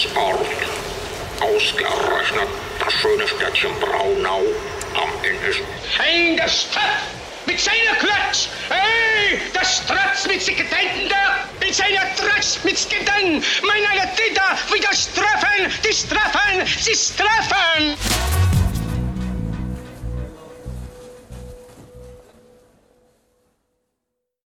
Ort. Ausgerechnet das schöne Städtchen Braunau am NS. Hein, der Stadt mit seiner Klotz! Hey, der Stratz mit sich Gedenken da! Mit seiner Tratz mit Gedenken! Meine Täter wieder strafen! Die strafen! Sie strafen!